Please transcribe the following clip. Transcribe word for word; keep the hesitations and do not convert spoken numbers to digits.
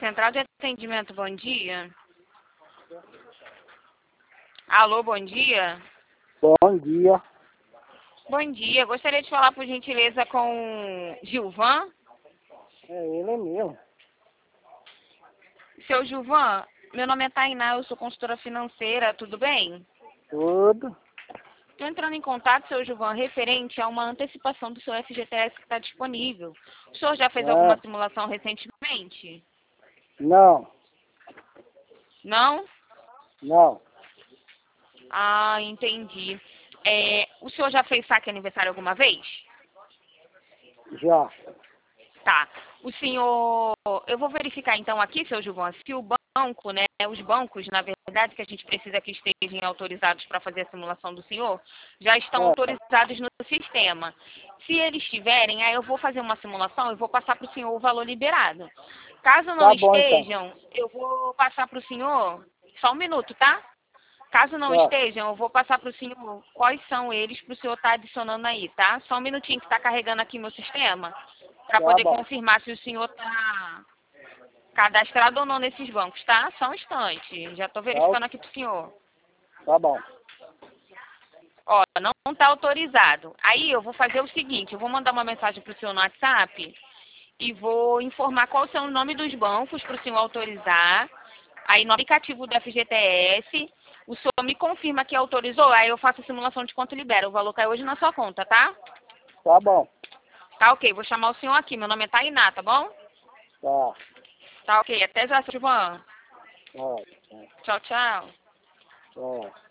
Central de Atendimento, bom dia. Alô, bom dia. Bom dia. Bom dia, gostaria de falar por gentileza com Gilvan. É ele mesmo. Seu Gilvan, meu nome é Tainá, eu sou consultora financeira, tudo bem? Tudo. Estou entrando em contato, seu Gilvan, referente a uma antecipação do seu F G T S que está disponível. O senhor já fez alguma Ah, simulação recentemente? não, Não? não. Ah, entendi. É, o senhor já fez saque aniversário alguma vez? Já. Tá. O senhor, eu vou verificar então aqui, seu Gilvan, se o banco, né, os bancos, na verdade, que a gente precisa que estejam autorizados para fazer a simulação do senhor, já estão Ah, autorizados no sistema. Se eles tiverem, aí eu vou fazer uma simulação e vou passar para o senhor o valor liberado. Caso não tá bom então. estejam, eu vou passar para o senhor, só um minuto, tá? Caso não Tá, estejam, eu vou passar para o senhor quais são eles para o senhor estar adicionando aí, tá? Só um minutinho que está carregando aqui meu sistema para tá poder bom. confirmar se o senhor está cadastrado ou não nesses bancos, tá? Só um instante. Já estou Tá, verificando aqui para o senhor. tá bom. Ó, não está autorizado. Aí eu vou fazer o seguinte, eu vou mandar uma mensagem para o senhor no WhatsApp e vou informar quais são o nome dos bancos para o senhor autorizar. Aí no aplicativo do F G T S, o senhor me confirma que autorizou, aí eu faço a simulação de quanto libera. O valor cai hoje na sua conta, tá? Tá bom. Tá ok, vou chamar o senhor aqui. Meu nome é Tainá, tá bom? Tá. Tá ok, até já, Silvana. Tá. Tá. Tchau, tchau. Tá.